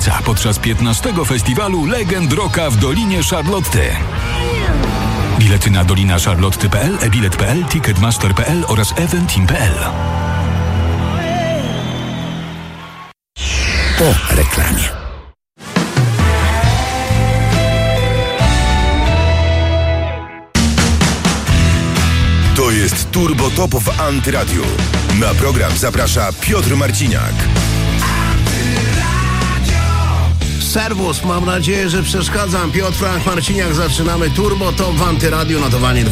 czerwca podczas 15. festiwalu Legend Rocka w Dolinie Charlotty. Bilety na dolinacharlotty.pl, ebilet.pl, ticketmaster.pl oraz eventim.pl. Po reklamie. To jest Turbo Top w Antyradiu. Na program zaprasza Piotr Marciniak. Serwus, mam nadzieję, że przeszkadzam. Piotr Frank Marciniak, zaczynamy Turbo Top w Antyradiu, notowanie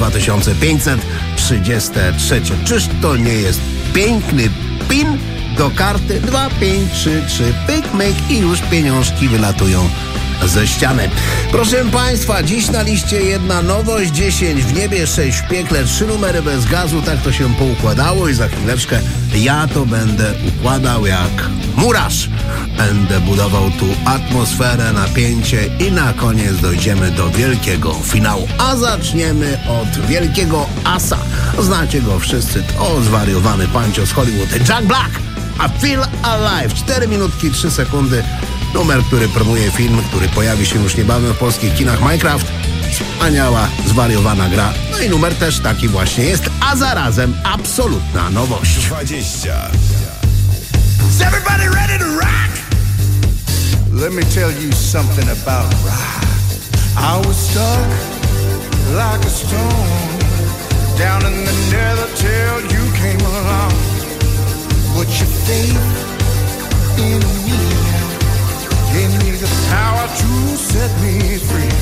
2533. Czyż to nie jest piękny pin do karty? 2, 5, 3, 3, pyk, myk i już pieniążki wylatują ze ściany. Proszę Państwa, dziś na liście jedna nowość, 10 w niebie, 6 w piekle, 3 numery bez gazu, tak to się poukładało i za chwileczkę ja to będę układał jak murarz. Będę budował tu atmosferę, napięcie i na koniec dojdziemy do wielkiego finału. A zaczniemy od wielkiego asa. Znacie go wszyscy, to zwariowany pancio z Hollywood, Jack Black. I Feel Alive, 4 minutki 3 sekundy. Numer, który promuje film, który pojawi się już niebawem w polskich kinach, Minecraft. Wspaniała, zwariowana gra. No i numer też taki właśnie jest, a zarazem absolutna nowość. 20. Is everybody ready to rock? Let me tell you something about rock. I was stuck like a stone down in the nether till you came along. But your faith in me gave me the power to set me free.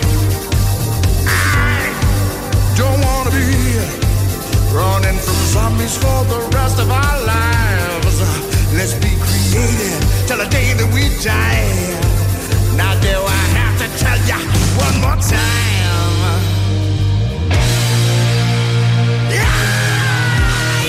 I don't wanna be running from zombies for the rest of our lives. Let's be creative till the day that we die. Now do I have to tell ya one more time? Yeah,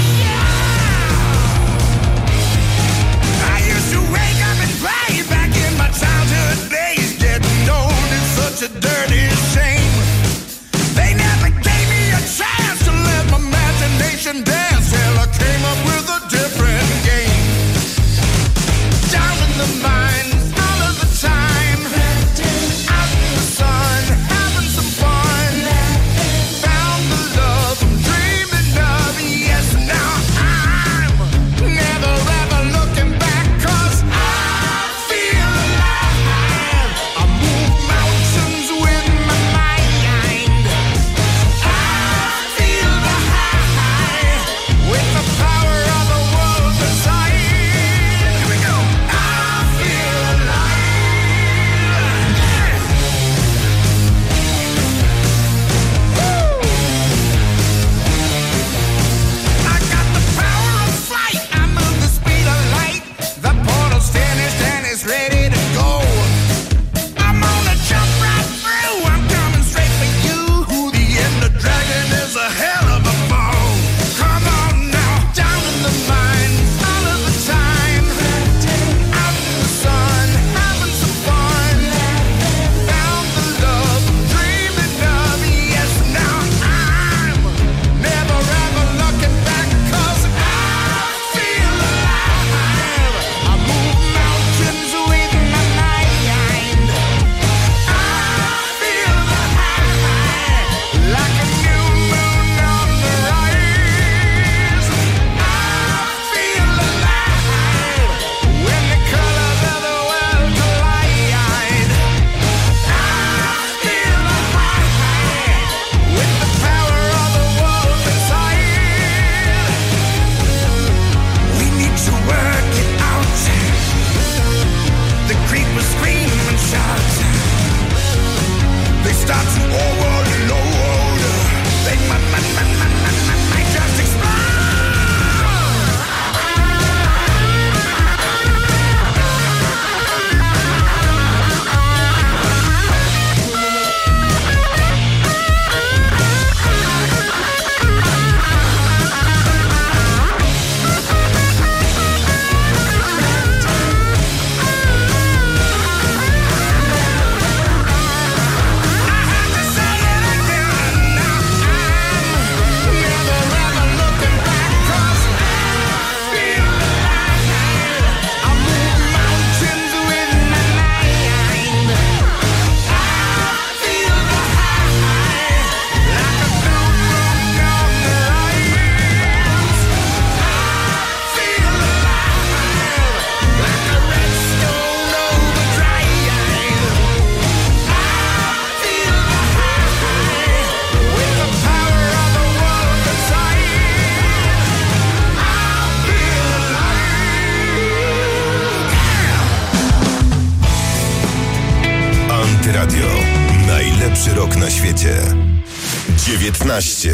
yeah. I used to wake up and pray back in my childhood days. Getting old is such a dirty shame. They never gave me a chance to let my imagination dance. Till I came up with a different game. Down in the mines all of the time, out in the sun, having some fun. Found the love I'm dreaming of. Yes, now I'm never ever looking back, 'cause I feel alive. I move mountains with my mind. I feel the high with the power of the world beside. Here we go. I feel alive. I got the power of flight. I move the speed of light. The portal's finished and it's ready to go. I'm gonna jump right through. I'm coming straight for you. The Ender Dragon is a hell of a foe. Come on now, down in the mines all of the time, out in the sun, having some fun. Found the love I'm dreaming of. Yes, now I'm never ever looking back, 'cause I feel alive. I move mountains with rok na świecie. 19.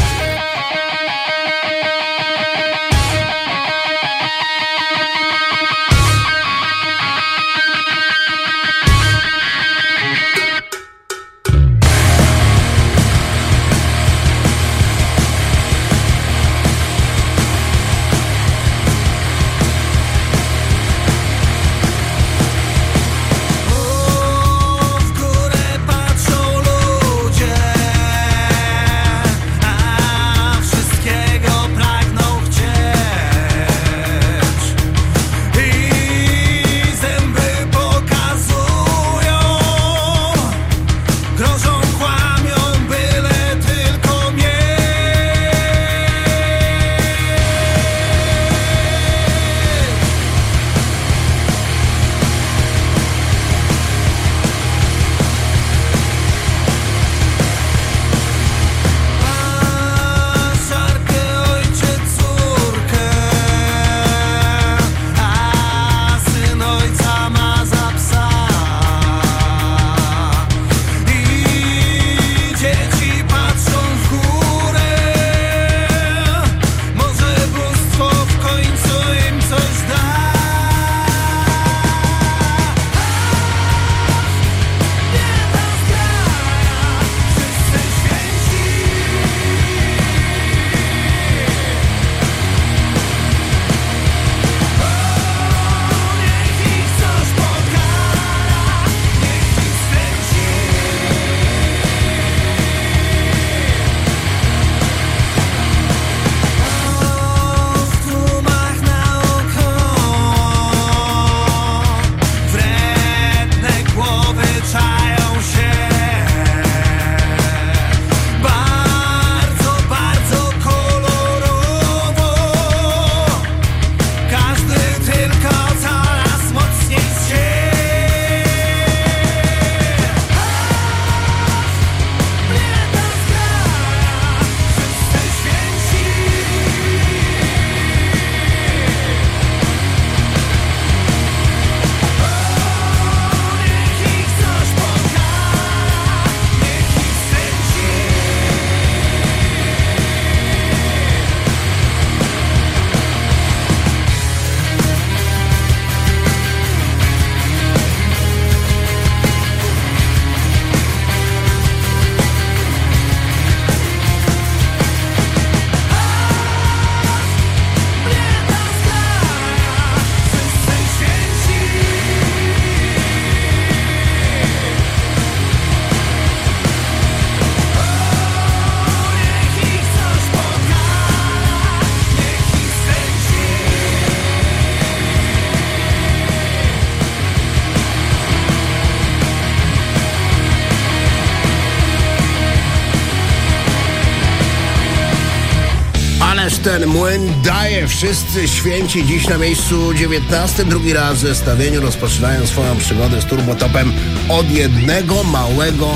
Ten młyn daje. Wszyscy święci dziś na miejscu 19. Drugi raz w zestawieniu rozpoczynają swoją przygodę z Turbotopem od jednego małego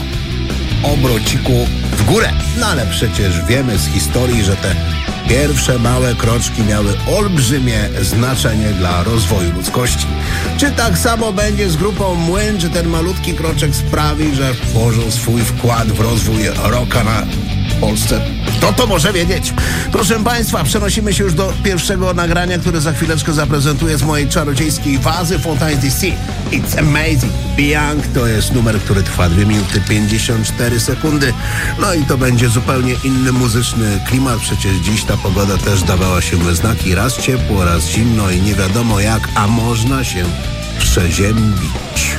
obrociku w górę. No ale przecież wiemy z historii, że te pierwsze małe kroczki miały olbrzymie znaczenie dla rozwoju ludzkości. Czy tak samo będzie z grupą Młyn? Czy ten malutki kroczek sprawi, że włożą swój wkład w rozwój rocka na Polsce? Kto to może wiedzieć? Proszę Państwa, przenosimy się już do pierwszego nagrania, które za chwileczkę zaprezentuję z mojej czarodziejskiej wazy Fontaines DC. It's Amazing. Young to jest numer, który trwa 2 minuty 54 sekundy. No i to będzie zupełnie inny muzyczny klimat. Przecież dziś ta pogoda też dawała się we znaki. Raz ciepło, raz zimno i nie wiadomo jak, a można się przeziębić.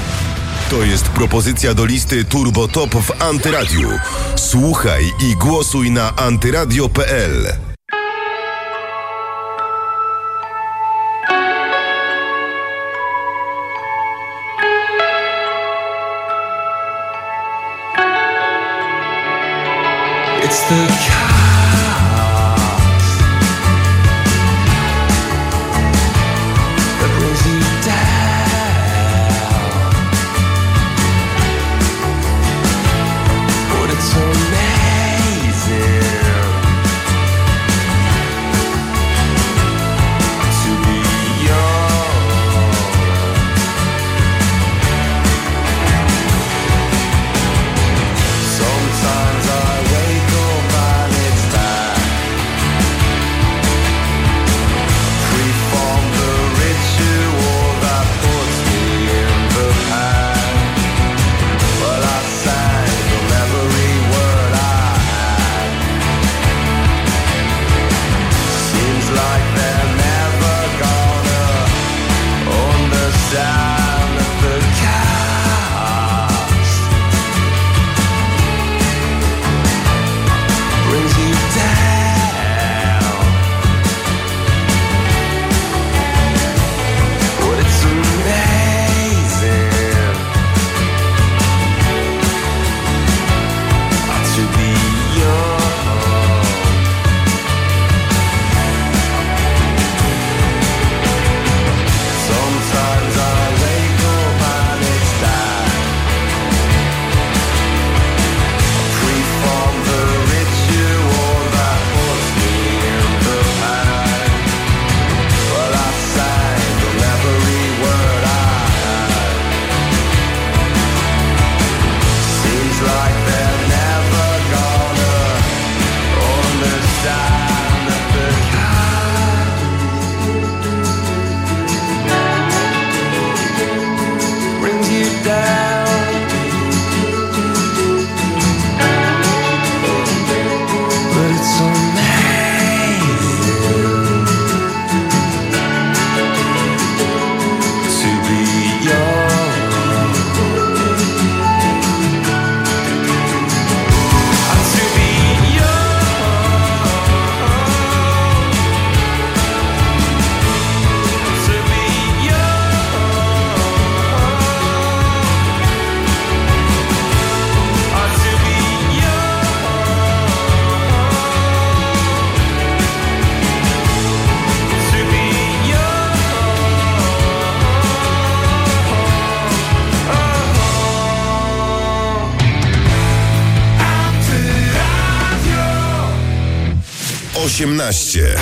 To jest propozycja do listy Turbo Top w Antyradiu. Słuchaj i głosuj na antyradio.pl. It's the down. But it's amazing to be young. To be Osiemnaście.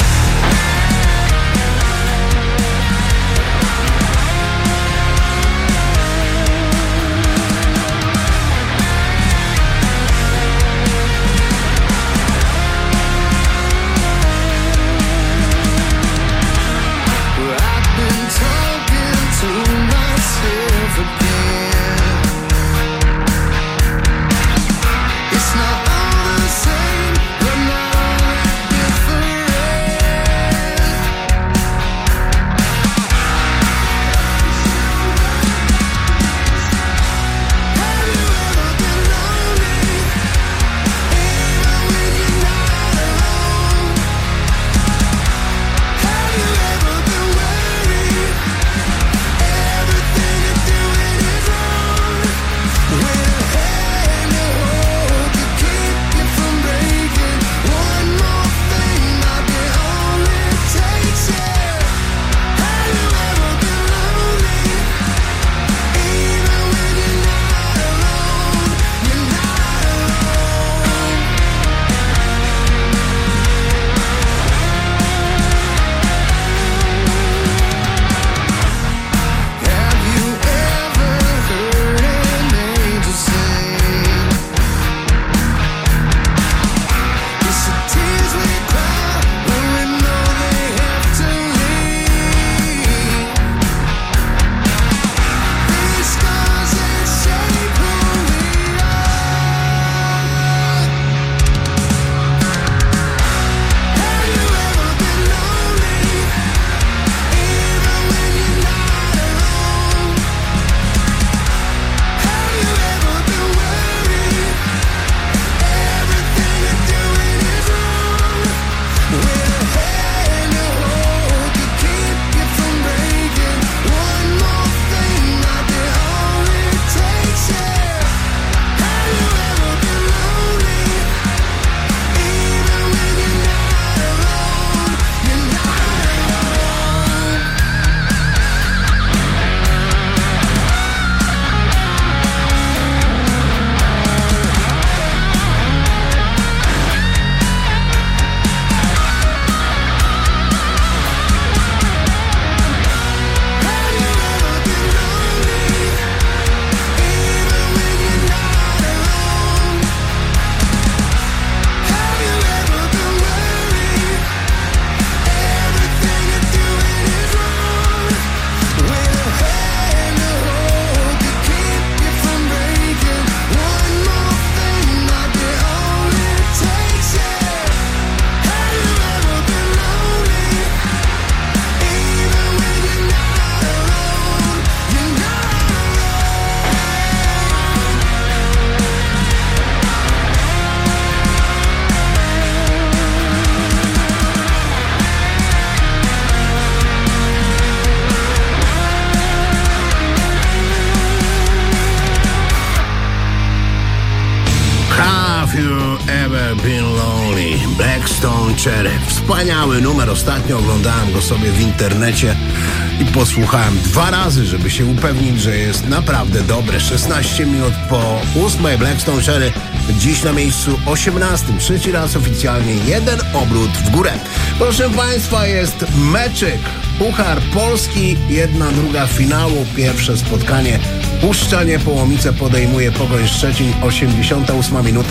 Blackstone Cherry. Wspaniały numer. Ostatnio oglądałem go sobie w internecie i posłuchałem 2 razy, żeby się upewnić, że jest naprawdę dobry. 16 minut po 8. Blackstone Cherry dziś na miejscu 18. 3. raz oficjalnie 1 obrót w górę. Proszę Państwa, jest meczyk. Puchar Polski, 1/2 finału. Pierwsze spotkanie. Puszczanie Połomice podejmuje Pogoń Szczecin. 88 minuta.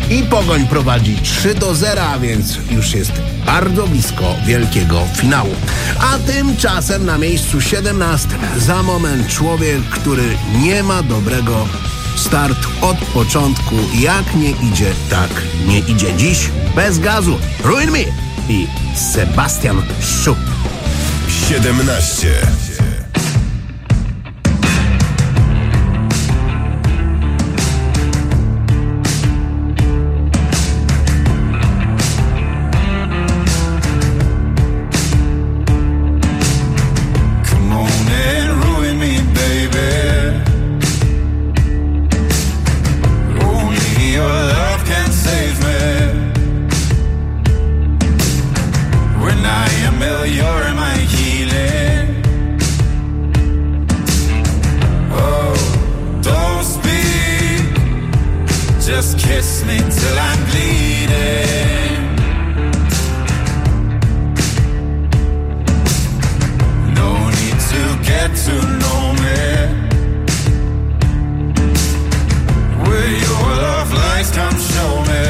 i Pogoń prowadzi 3-0, a więc już jest bardzo blisko wielkiego finału. A tymczasem na miejscu 17 za moment człowiek, który nie ma dobrego startu od początku. Jak nie idzie, tak nie idzie. Dziś bez gazu Ruin Me i Sebastian Schupp. 17. Just kiss me till I'm bleeding. No need to get to know me. Where your love lies, come show me.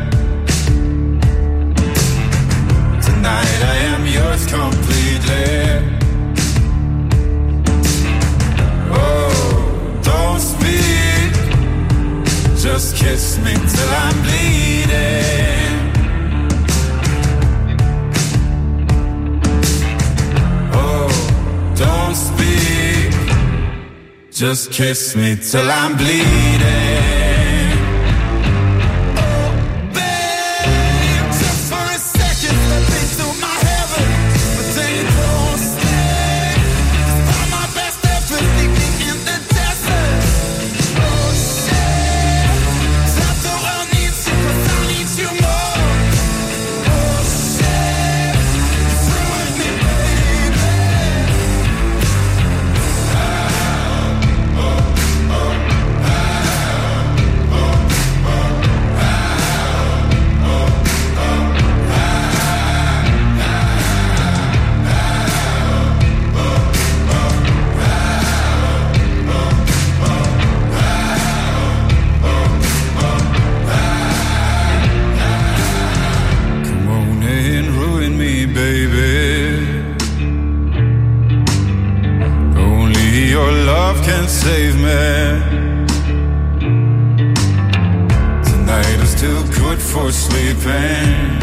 Tonight I am yours completely. Oh, don't speak. Just kiss me till I'm bleeding. Oh, don't speak. Just kiss me till I'm bleeding. Oh, babe, just for a second, let me do my heaven. But then you don't stay. Despite my best effort, leave me in the desert. Oh, shit. Save me. Tonight is too good for sleeping.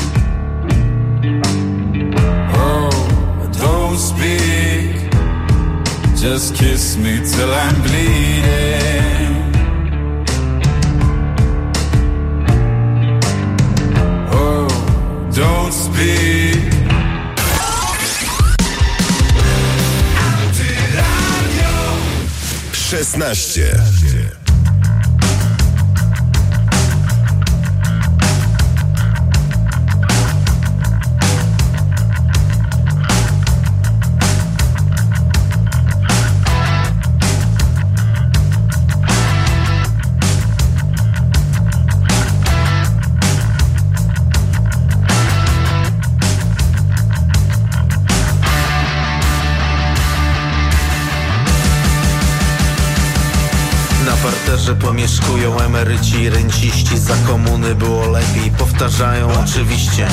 Oh, don't speak. Just kiss me till I'm bleeding. Oh, don't speak. 16. Że pomieszkują emeryci i renciści. Za komuny było lepiej, powtarzają oczywiście.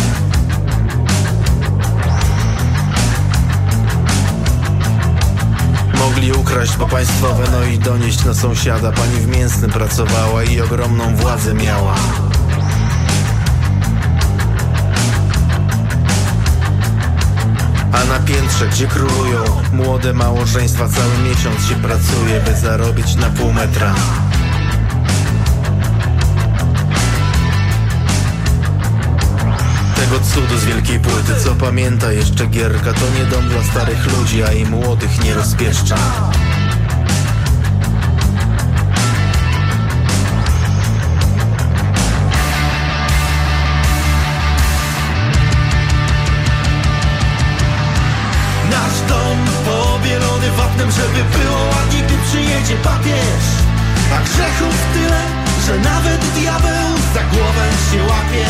Mogli ukraść, bo państwowe, no i donieść na sąsiada. Pani w mięsnym pracowała i ogromną władzę miała. A na piętrze, gdzie królują młode małżeństwa, cały miesiąc się pracuje, by zarobić na pół metra. Tego cudu z wielkiej płyty, co pamięta jeszcze Gierka, to nie dom dla starych ludzi, a i młodych nie rozpieszcza. Nasz dom pobielony wapnem, żeby było ładnie, gdy przyjedzie papież. A grzechów tyle, że nawet diabeł za głowę się łapie.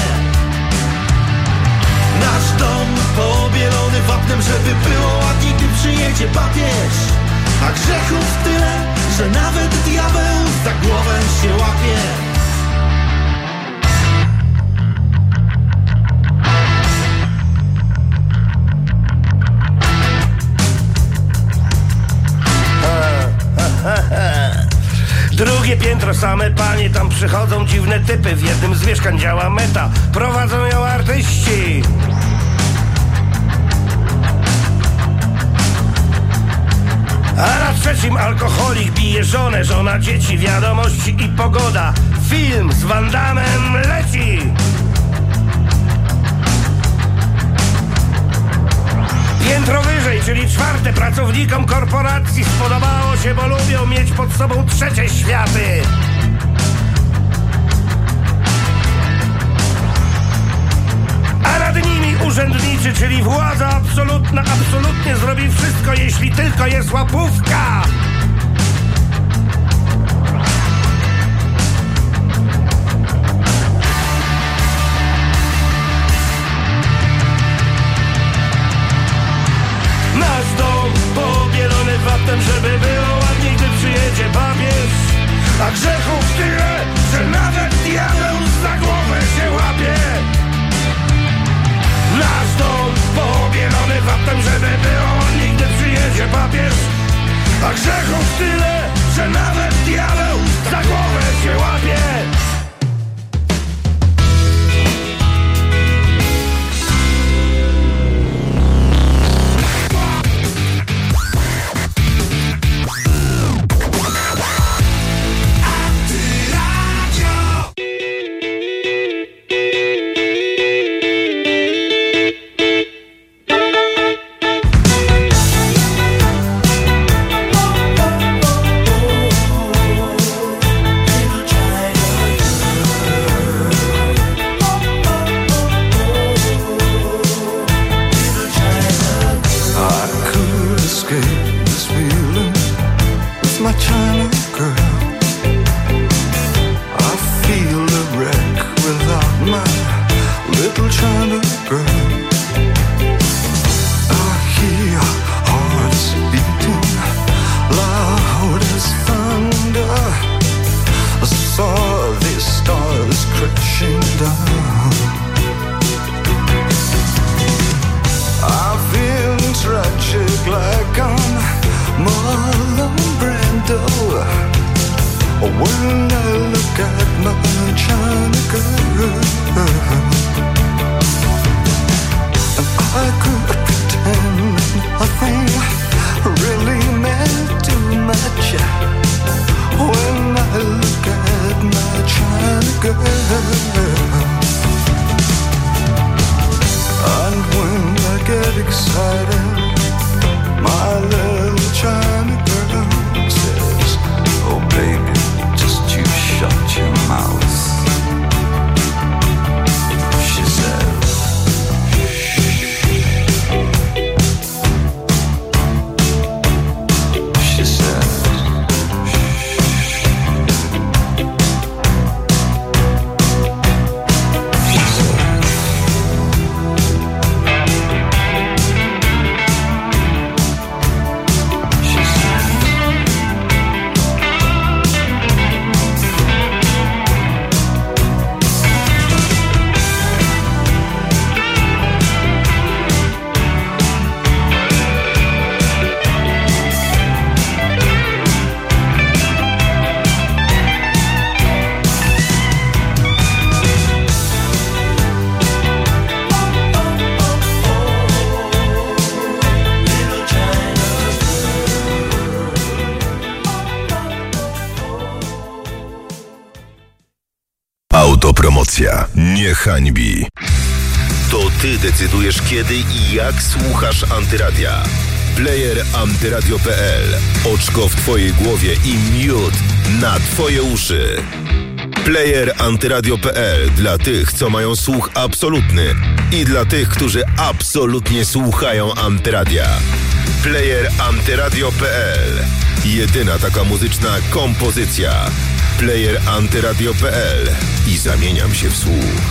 Nasz dom pobielony wapnem, żeby było ładnie, gdy przyjedzie papież. A grzechów tyle, że nawet diabeł za głowę się łapie. Drugie piętro, same panie, tam przychodzą dziwne typy. W jednym z mieszkań działa meta, prowadzą ją artyści. A na trzecim alkoholik bije żonę, żona, dzieci, wiadomości i pogoda. Film z Van Dammem leci. Piętro wyżej, czyli czwarte, pracownikom korporacji spodobało się, bo lubią mieć pod sobą trzecie światy. A nad nimi urzędniczy, czyli władza absolutna, absolutnie zrobi wszystko, jeśli tylko jest łapówka. Nasz dom pobielony wapnem, żeby było ładniej, gdy przyjedzie papież. A grzechów tyle, że nawet diabeł za głowę się łapie. Nasz dom pobielony wapnem, żeby było ładniej, gdy przyjedzie papież. A grzechów tyle, że nawet diabeł za głowę się łapie. Autopromocja nie hańbi. To ty decydujesz, kiedy i jak słuchasz Antyradia. Player antyradio.pl. Oczko w twojej głowie i miód na twoje uszy. Player antyradio.pl dla tych, co mają słuch absolutny i dla tych, którzy absolutnie słuchają Antyradia. Player antyradio.pl. Jedyna taka muzyczna kompozycja. Player antyradio.pl i zamieniam się w słuch.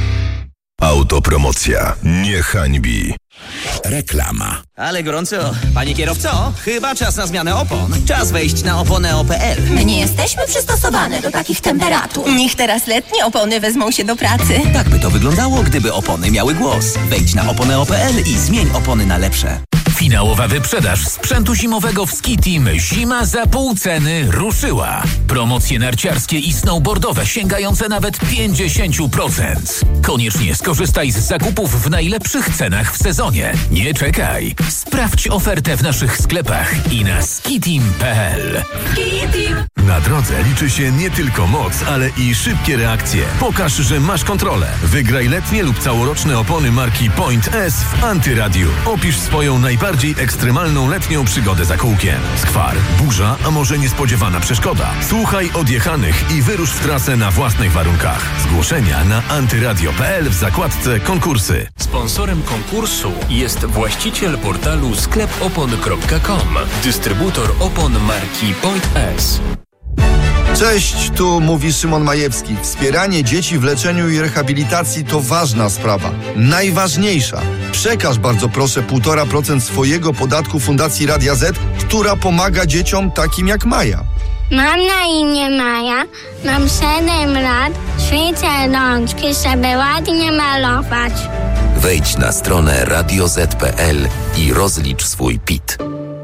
Autopromocja nie hańbi. Reklama. Ale gorąco. Panie kierowco, chyba czas na zmianę opon. Czas wejść na oponeo.pl. My nie jesteśmy przystosowane do takich temperatur. Niech teraz letnie opony wezmą się do pracy. Tak by to wyglądało, gdyby opony miały głos. Wejdź na oponeo.pl i zmień opony na lepsze. Finałowa wyprzedaż sprzętu zimowego w Ski Team Zima za pół ceny ruszyła. Promocje narciarskie i snowboardowe sięgające nawet 50%. Koniecznie skorzystaj z zakupów w najlepszych cenach w sezonie. Nie czekaj. Sprawdź ofertę w naszych sklepach i na skiteam.pl. Na drodze liczy się nie tylko moc, ale i szybkie reakcje. Pokaż, że masz kontrolę. Wygraj letnie lub całoroczne opony marki Point S w Antyradiu. Opisz swoją najbardziej ekstremalną letnią przygodę za kółkiem. Skwar, burza, a może niespodziewana przeszkoda. Słuchaj odjechanych i wyrusz w trasę na własnych warunkach. Zgłoszenia na antyradio.pl w zakładce konkursy. Sponsorem konkursu jest właściciel portalu sklepopon.com, dystrybutor opon marki Point S. Cześć, tu mówi Szymon Majewski. Wspieranie dzieci w leczeniu i rehabilitacji to ważna sprawa. Najważniejsza. Przekaż bardzo proszę 1,5% swojego podatku Fundacji Radia Z, która pomaga dzieciom takim jak Maja. Mam na imię Maja, mam 7 lat, ćwiczę rączki, żeby ładnie malować. Wejdź na stronę radioz.pl i rozlicz swój PIT.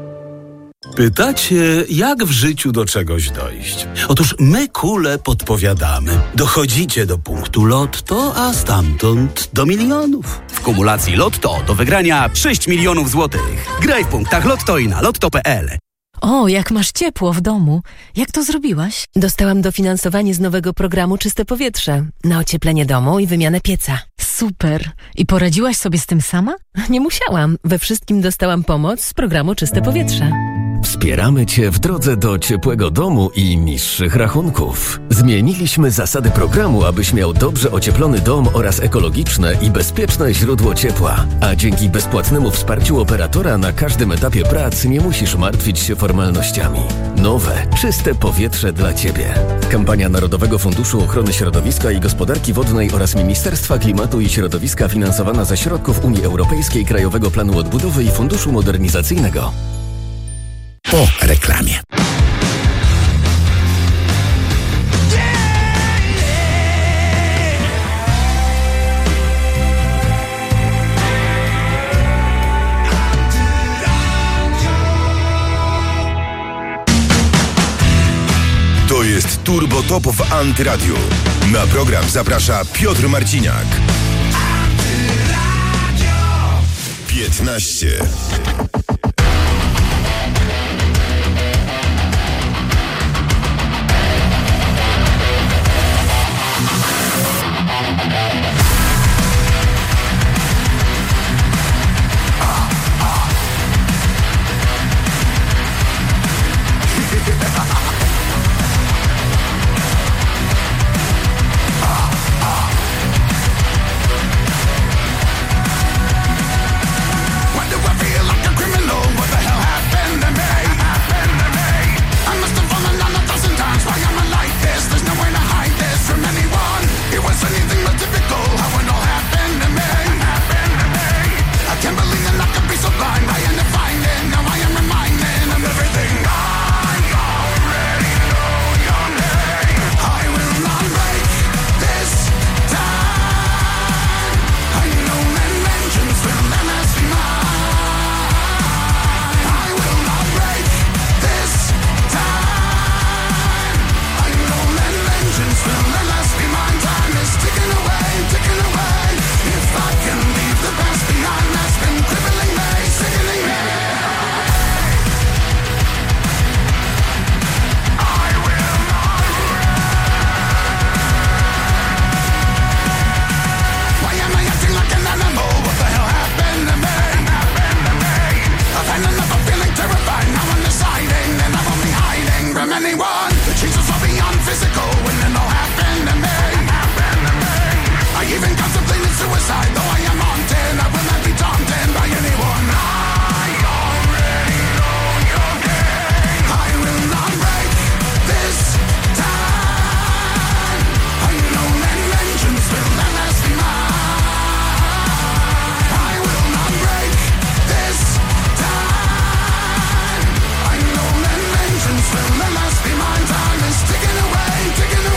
Pytacie, jak w życiu do czegoś dojść? Otóż my kule podpowiadamy. Dochodzicie do punktu Lotto, a stamtąd do milionów. W kumulacji Lotto do wygrania 6 milionów złotych. Graj w punktach Lotto i na lotto.pl. O, jak masz ciepło w domu. Jak to zrobiłaś? Dostałam dofinansowanie z nowego programu Czyste Powietrze na ocieplenie domu i wymianę pieca. Super. I poradziłaś sobie z tym sama? Nie musiałam. We wszystkim dostałam pomoc z programu Czyste Powietrze. Wspieramy Cię w drodze do ciepłego domu i niższych rachunków. Zmieniliśmy zasady programu, abyś miał dobrze ocieplony dom oraz ekologiczne i bezpieczne źródło ciepła. A dzięki bezpłatnemu wsparciu operatora na każdym etapie prac nie musisz martwić się formalnościami. Nowe, czyste powietrze dla Ciebie. Kampania Narodowego Funduszu Ochrony Środowiska i Gospodarki Wodnej oraz Ministerstwa Klimatu i Środowiska finansowana ze środków Unii Europejskiej, Krajowego Planu Odbudowy i Funduszu Modernizacyjnego. Po reklamie. To jest Turbo Top w Antyradiu. Na program zaprasza Piotr Marciniak. 15. Taking away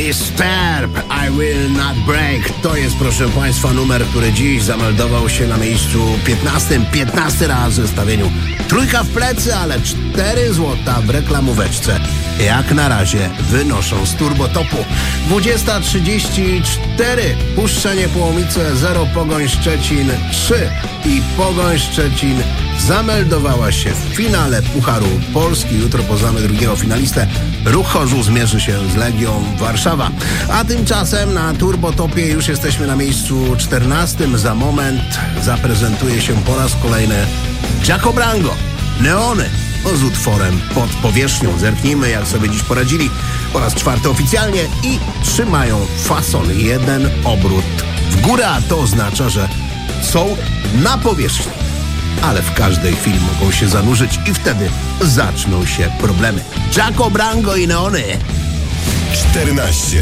Disturb, I Will Not Break. To jest, proszę Państwa, numer, który dziś zameldował się na miejscu 15. 15 raz w zestawieniu. Trójka w plecy, ale 4 złota w reklamóweczce. Jak na razie wynoszą z turbotopu. 20:34. Puszcza Niepołomice 0, Pogoń Szczecin 3. I Pogoń Szczecin zameldowała się w finale Pucharu Polski. Jutro poznamy drugiego finalistę. Ruch Chorzów zmierzy się z Legią Warszawa. A tymczasem na turbotopie już jesteśmy na miejscu 14. Za moment zaprezentuje się po raz kolejny Jaco Brango. Neony z utworem Pod powierzchnią. Zerknijmy, jak sobie dziś poradzili. Po raz 4 oficjalnie i trzymają fason. 1 obrót w górę, a to oznacza, że są na powierzchni. Ale w każdej chwili mogą się zanurzyć i wtedy zaczną się problemy. Jaco Brango i Neony. 14.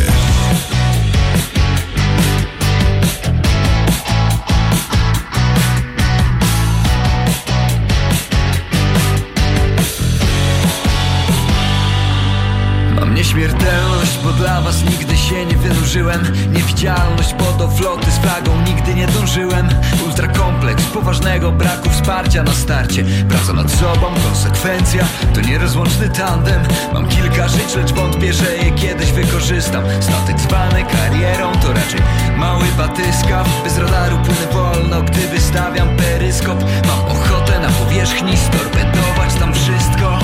Nieśmiertelność, bo dla was nigdy się nie wynurzyłem. Niewidzialność, bo do floty z flagą nigdy nie dążyłem. Ultrakompleks poważnego braku wsparcia na starcie. Praca nad sobą, konsekwencja, to nierozłączny tandem. Mam kilka żyć, lecz wątpię, że je kiedyś wykorzystam. Statek zwany karierą to raczej mały batyskaw. Bez radaru płynę wolno, gdy wystawiam peryskop. Mam ochotę na powierzchni storpedować tam wszystko.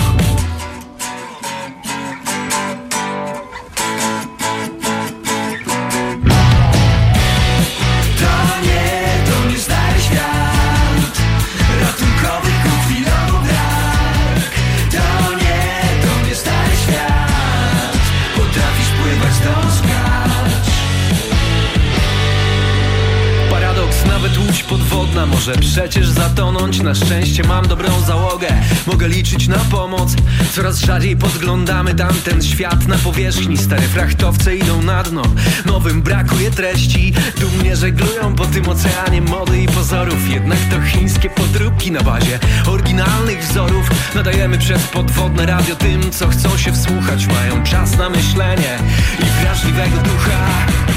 Podwodna może przecież zatonąć. Na szczęście mam dobrą załogę, mogę liczyć na pomoc. Coraz rzadziej podglądamy tamten świat na powierzchni. Stare frachtowce idą na dno, nowym brakuje treści. Dumnie żeglują po tym oceanie mody i pozorów. Jednak to chińskie podróbki na bazie oryginalnych wzorów. Nadajemy przez podwodne radio tym, co chcą się wsłuchać. Mają czas na myślenie i wrażliwego ducha.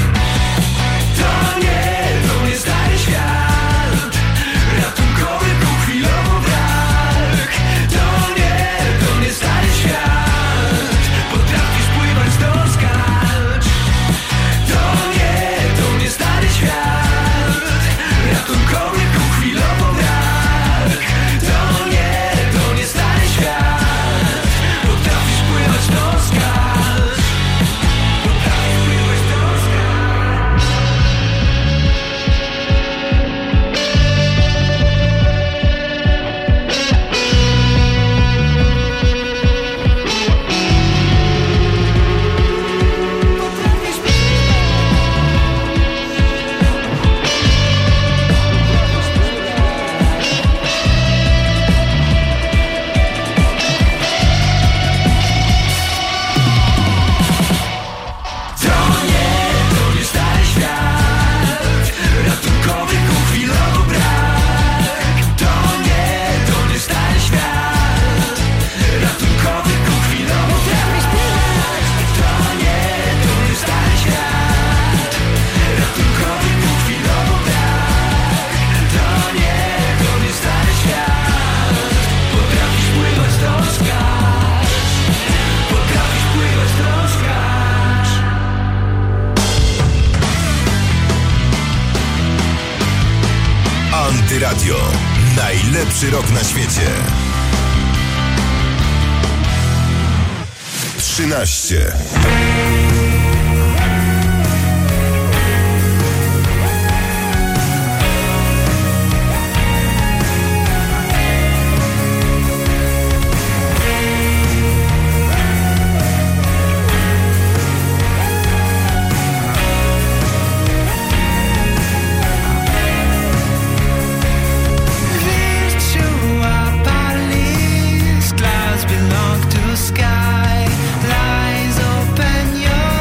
To nie stary świat. Ratunkowy był chwilowo brak. To nie stary świat. Potrafisz pływać do skacz. To nie stary świat. Ratunkowy był chwilowo brak. To nie stary świat. Potrafisz pływać do skacz. Potrafisz pływać do skacz. Radio. Najlepszy rok na świecie. 13. Belong to sky, lies open your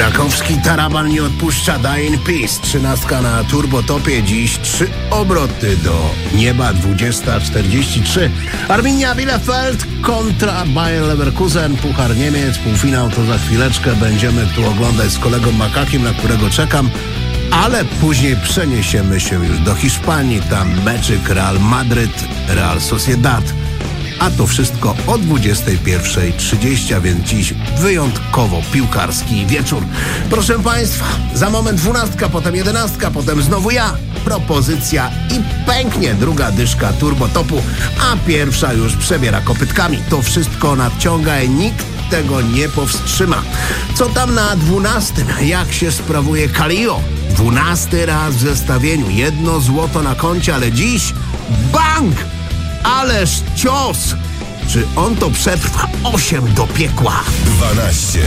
Krakowski taraban nie odpuszcza Dying Peace. 13 na turbotopie, dziś 3 obroty do nieba, 20:43. Arminia Bielefeld kontra Bayer Leverkusen, Puchar Niemiec, półfinał to za chwileczkę. Będziemy tu oglądać z kolegą Makakiem, na którego czekam. Ale później przeniesiemy się już do Hiszpanii, tam meczyk Real Madryt, Real Sociedad. A to wszystko o 21:30, a więc dziś wyjątkowo piłkarski wieczór. Proszę Państwa, za moment 12, potem 11, potem znowu ja. Propozycja i pęknie druga dyszka turbotopu, a pierwsza już przebiera kopytkami. To wszystko nadciąga i nikt tego nie powstrzyma. Co tam na 12? Jak się sprawuje Kalio? 12 raz w zestawieniu, 1 złoto na koncie, ale dziś bank! Ależ cios! Czy on to przetrwa? 8 do piekła. 12.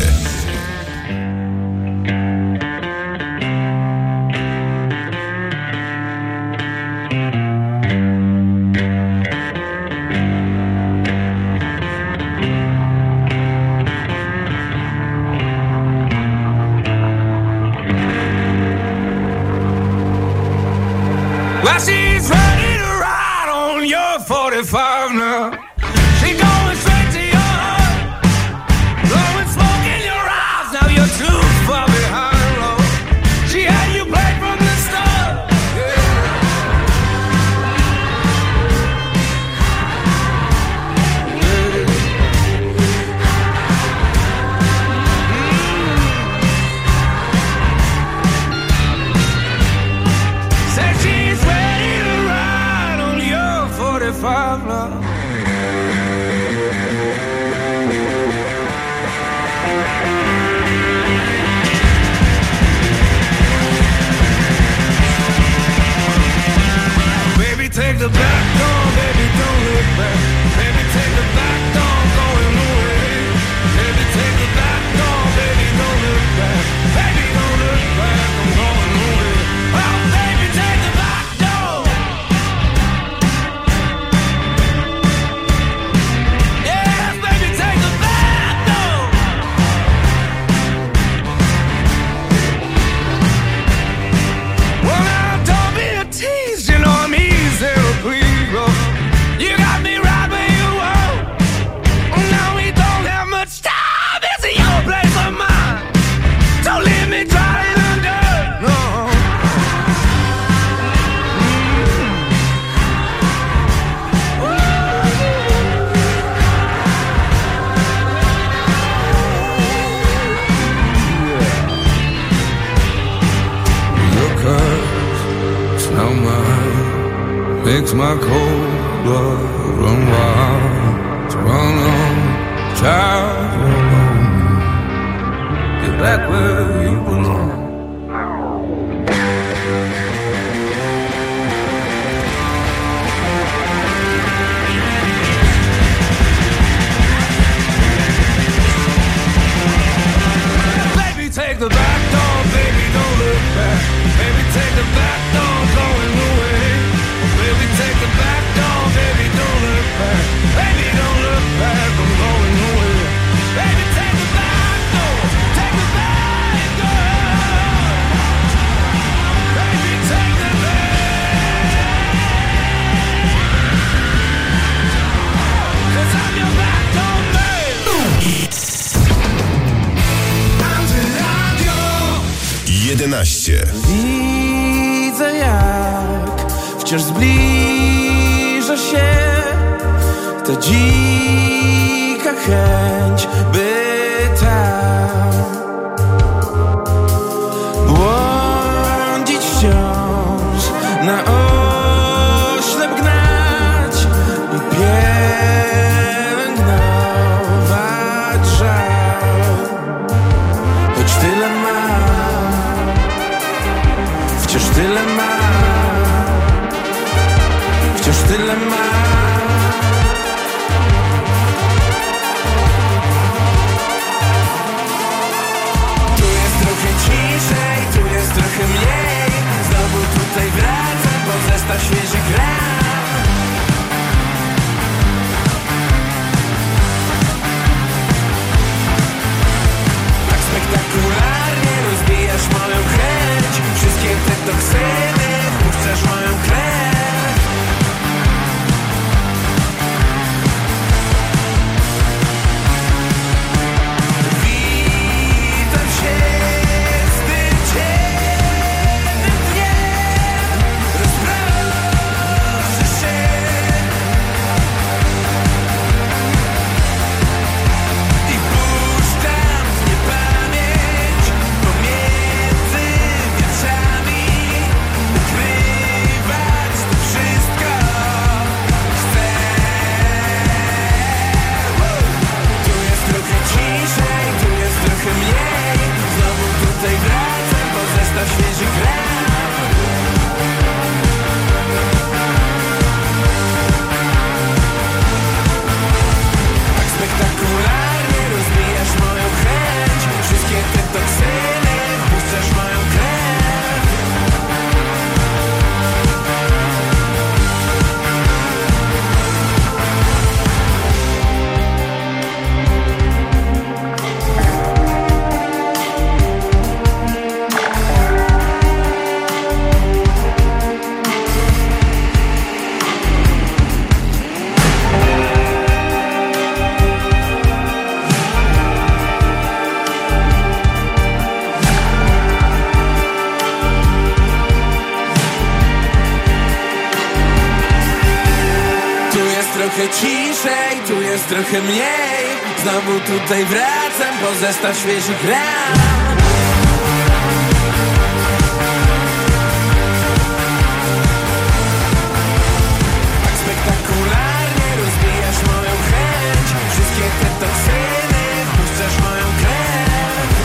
Well, she's ready to ride on your 45 now. She going straight to your heart, blowing smoke in your eyes. Now you're too far behind, Lord. She had you played from the start. Said she's ready to ride on your 45 now. Baby, take the back door, baby, don't look back. Baby, take the back door, going away. Baby, take the back door, baby, don't look back. Baby, don't look back, I'm going away. Oh, baby, take the back door. Yes, baby, take the back door. Well, now don't be a tease, you know I'm easy to please. Oh, you got me right where you want. Now we don't have much time. This is your place or mine. Don't leave me dry in the dirt. No. Your curves, smell mine, makes my cold blood run wild. To run on, child, you're alone. Get back where you belong. Baby, take the back door, baby, don't look back. Baby, take the back door, going away. Baby, take the back door, baby, don't look back. Baby, don't look back, I'm going away. Baby, take the back door, take the back door. Baby, take the back. 'Cause I'm your back door, baby. 11. Widzę, jak wciąż zbliża się ta dzika chęć, by tam błądzić wciąż, na oślep gnać i pielęgnować żal. Choć tyle mam, wciąż tyle mam, wciąż tyle mam. ciszej, tu jest trochę mniej. Znowu tutaj wracam po zestaw świeżych ran. Tak spektakularnie rozbijasz moją chęć. Wszystkie te toksyny wpuszczasz moją krew.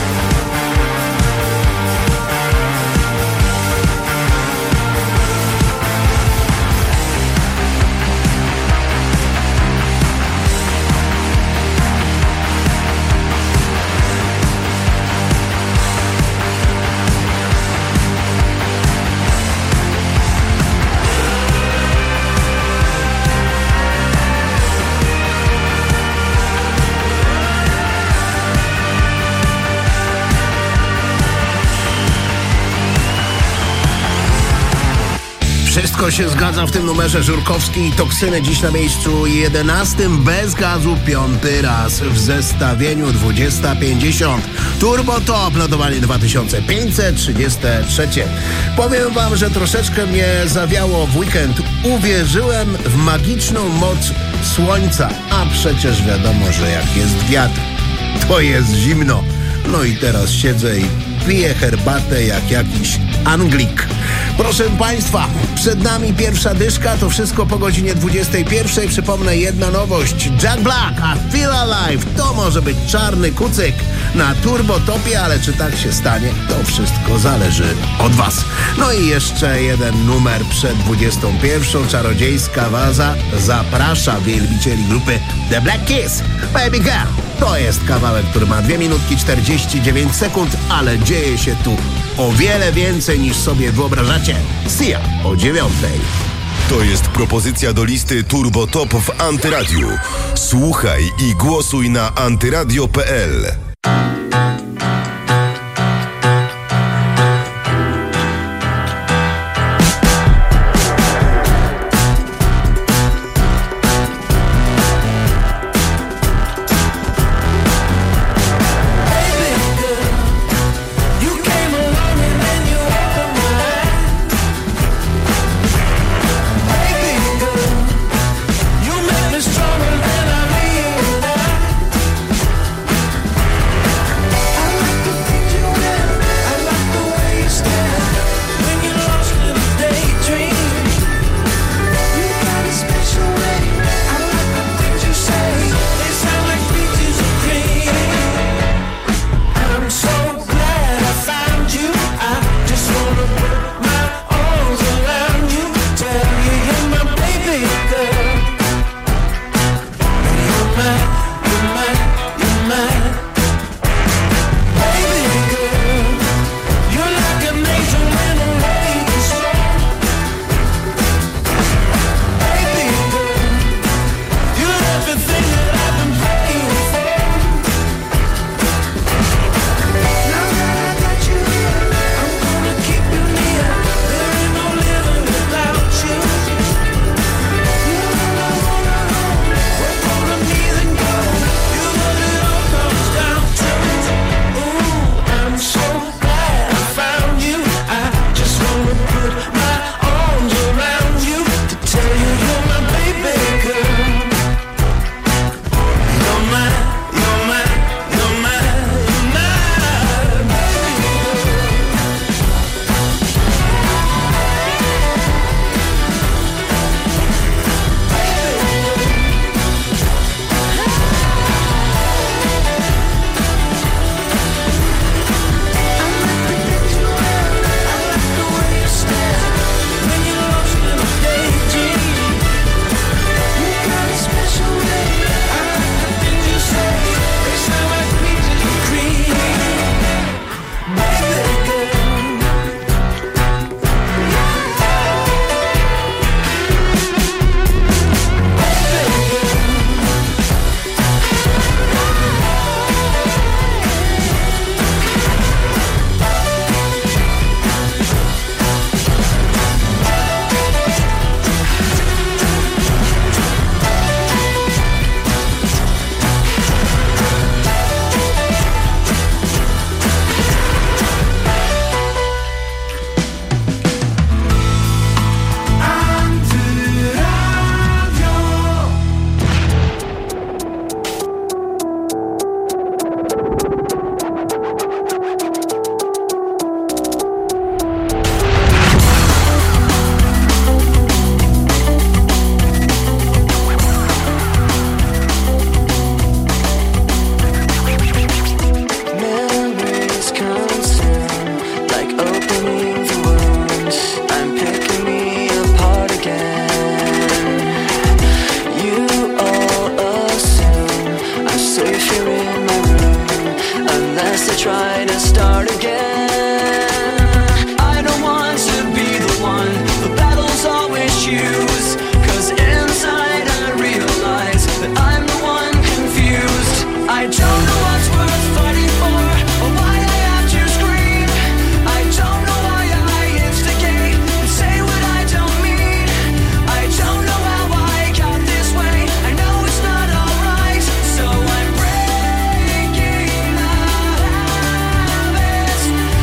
Wszystko się zgadza w tym numerze. Żurkowski i Toksyny dziś na miejscu 11. Bez gazu 5. raz w zestawieniu 20:50. Turbo Top, notowanie 2533. Powiem wam, że troszeczkę mnie zawiało w weekend. Uwierzyłem w magiczną moc słońca. A przecież wiadomo, że jak jest wiatr, to jest zimno. No i teraz siedzę i piję herbatę jak jakiś Anglik. Proszę Państwa, przed nami pierwsza dyszka, to wszystko po godzinie 21. Przypomnę, jedna nowość. Jack Black, I Feel Alive. To może być czarny kucyk na Turbo Topie, ale czy tak się stanie, to wszystko zależy od Was. No i jeszcze jeden numer przed 21. Czarodziejska waza zaprasza wielbicieli grupy The Black Keys. Baby Girl. To jest kawałek, który ma 2 minutki 49 sekund, ale dzieje się tu o wiele więcej niż sobie wyobrażacie. Sia o 9:00. To jest propozycja do listy Turbo Top w Antyradiu. Słuchaj i głosuj na antyradio.pl. You make me stronger than I realized. best to try to start again. I don't want to be the one the battles always choose, 'cause inside I realize that I'm the one confused. I don't know what's worth fighting for, or why I have to scream. I don't know why I instigate and say what I don't mean. I don't know how I got this way, I know it's not alright, so I'm breaking the habits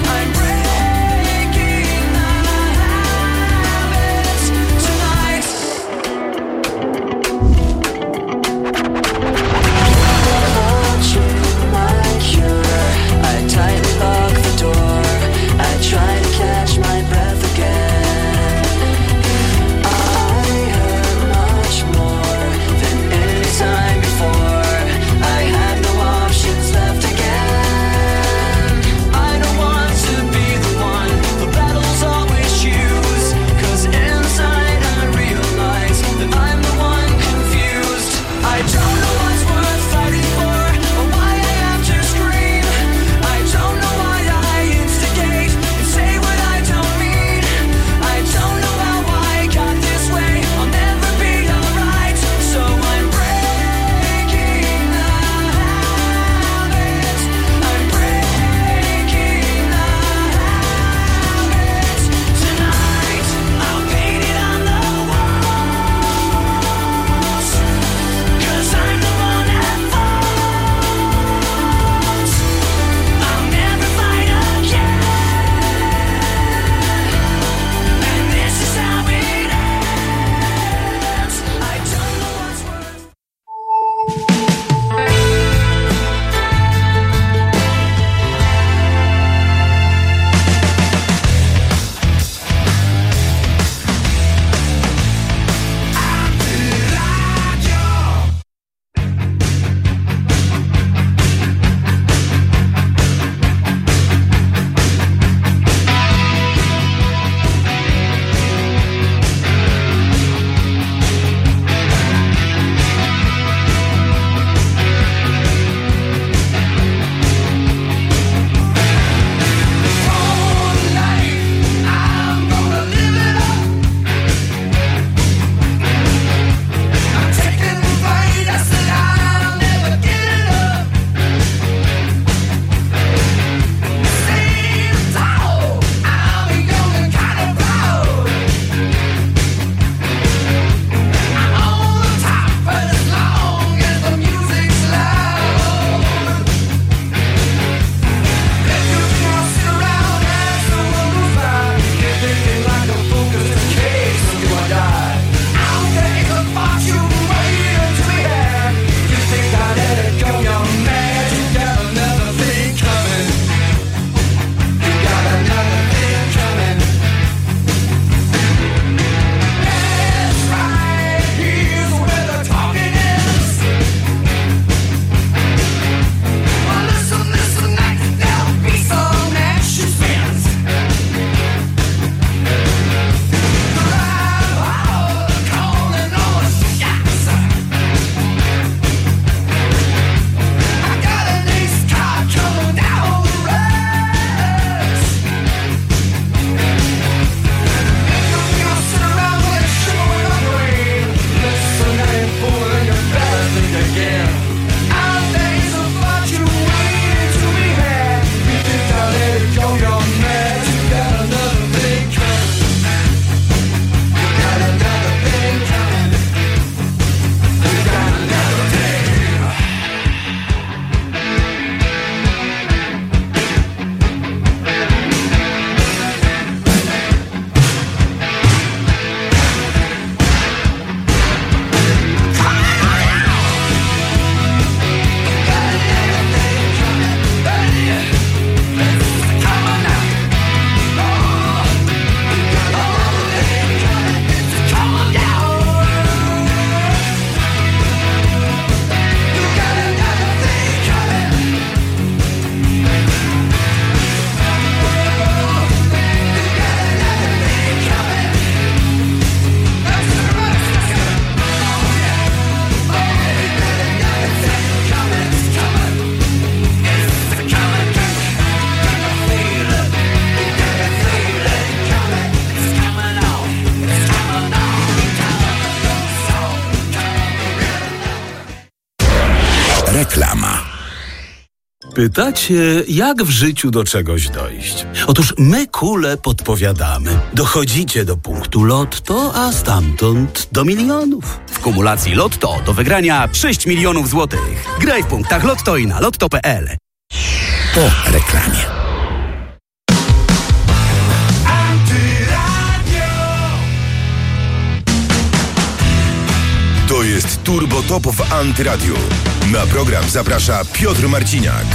Pytacie, jak w życiu do czegoś dojść? Otóż my, kule, podpowiadamy. Dochodzicie do punktu Lotto, a stamtąd do milionów. W kumulacji Lotto do wygrania 6 milionów złotych. Graj w punktach Lotto i na lotto.pl. Po reklamie. To jest Turbo Top w Antyradiu. Na program zaprasza Piotr Marciniak.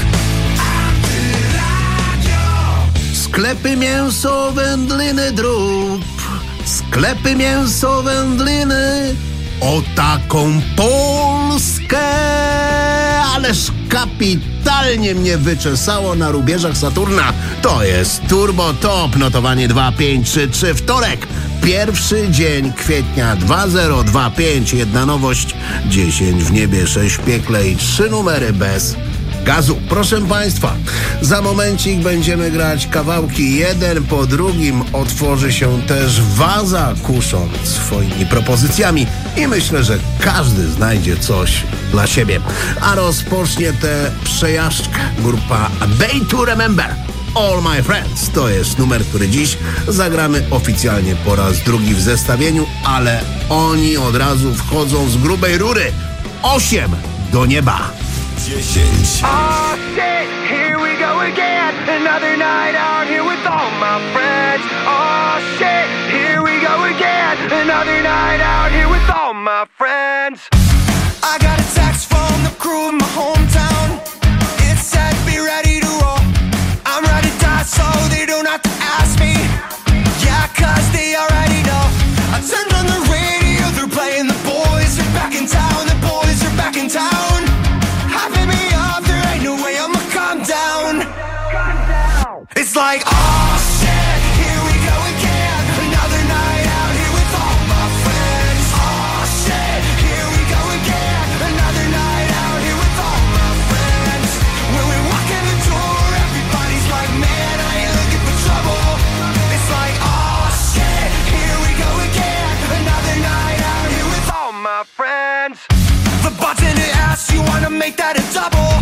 Sklepy mięso, wędliny, drób. Sklepy mięso, wędliny. O taką Polskę! Ależ kapitalnie mnie wyczesało na rubieżach Saturna. To jest Turbo Top, notowanie 2533, wtorek. Pierwszy dzień kwietnia 2025. Jedna nowość, 10 w niebie, 6 w piekle i 3 numery bez gazu. Proszę Państwa, za momencik będziemy grać kawałki jeden po drugim. Otworzy się też waza, kusząc swoimi propozycjami i myślę, że każdy znajdzie coś dla siebie. A rozpocznie tę przejażdżkę grupa Day to Remember. All My Friends to jest numer, który dziś zagramy oficjalnie po raz drugi w zestawieniu, ale oni od razu wchodzą z grubej rury. 8 do nieba. 10. Oh shit, here we go again. Another night out here with all my friends. Oh shit, here we go again. Another night out here with all my friends. I got a text from the crew in my hometown. It said be ready to roll. I'm ready to die so they don't have to ask me. Yeah, cause they already know. I turned on the radio, they're playing The Boys are back in town. The boys are back in town. Hyping me up, there ain't no way I'ma calm down. It's like, oh shit, here we go again. Another night out here with all my friends. Oh shit, here we go again. Another night out here with all my friends. When we walk in the door, everybody's like, man, I ain't looking for trouble. It's like, oh shit, here we go again. Another night out here with all my friends. The button to ask, you wanna make that a double.